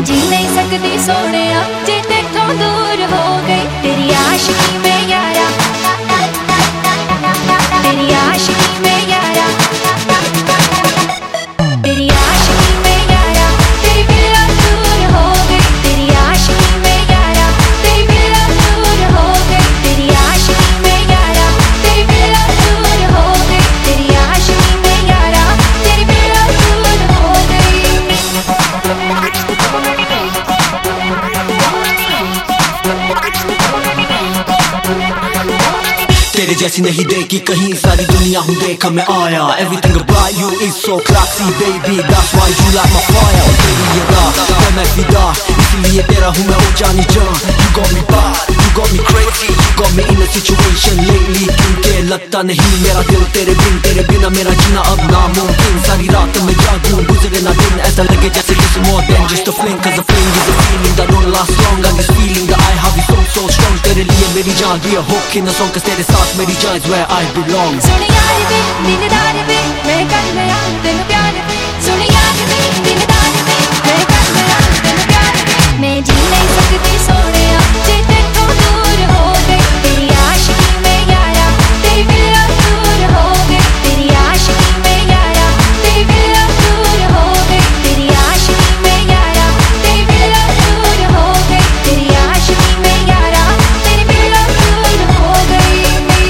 जी नहीं सकती सोनिया जे तेथों दूर हो गई तेरी आशिकी में यारा, तेरी आशिकी में यारा, तेरी आशिकी में यारा, तेरी बिल्ला दूर हो गई तेरी आशिकी में यारा, तेरी बिल्ला दूर हो गई तेरी आशिकी में यारा, तेरी बिल्ला दूर हो गई तेरी आशिकी में यारा, तेरी बिल्ला दूर हो गई। तेरे जैसी नहीं देखी कहीं सारी दुनिया हूँ देखा मैं आया। Everything about you is so classy baby, that's why you like my fire। और तेरी ये राह मैं फिदा इसलिए तेरा हूँ मैं ऊंचा नीचा। You got me bad, you got me crazy, you got me in a situation lately। क्योंकि लगता नहीं मेरा दिल तेरे बिना मेरा जीना अब नामुमकिन। सारी रात मैं जागूं गुजरे ना दिन ऐसा लगे जैसे किसी more than just a fling, cause a fling is a feeling that don't last long। And this feeling that I have is so strong। तेरे लिए मेरी जान be a hook in a song, cause तेरे साथ मेरी जान is where I belong। सुन यार वे दिलदार वे मैं कर गया तेन प्यार वे, सुन यार वे दिलदार वे मैं कर गया तेन प्यार वे। मैं जी नहीं सकती सोनिया जे तेथों दूर हो गई तेरी आशिकी में यारा, तेरी बिल्ला दूर हो गई तेरी आशिकी में यारा, तेरी बिल्ला दूर हो गई तेरी आशिकी में यारा, तेरी बिल्ला दूर हो गई तेरी आशिकी में यारा, तेरी बिल्ला दूर हो गई।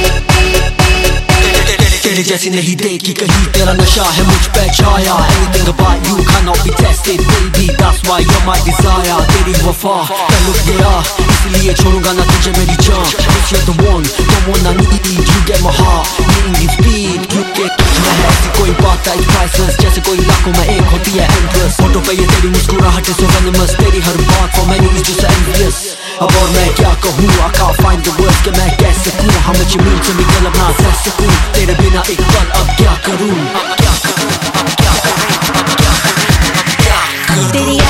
तेरे जैसी नहीं देखी कहीं तेरा नशा है मुझ पे छाया। Anything about you cannot be tested baby, that's why you're my desire। तेरी वफा मैं लुट गया इसलिए छोड़ूंगा ना तुझे मेरी जान। Cause you're the one I need, you get my heart moving speed। क्योंकि तुझ में है ऐसी कोई बात is priceless, जैसे कोई लाखों में एक होती है endless। होठों पे ये तेरी मुस्कुराहट so venomous, तेरी हर बात for many is just endless। अब और मैं क्या कहूँ I can't find the words कि मैं कैसे कहूँ how much you mean to me दिल अब ना सह सकूँ। तेरे बिना एक पल अब क्या करूँ, अब क्या करूँ, अब क्या करूँ, अब क्या करूँ, अब क्या करूँ।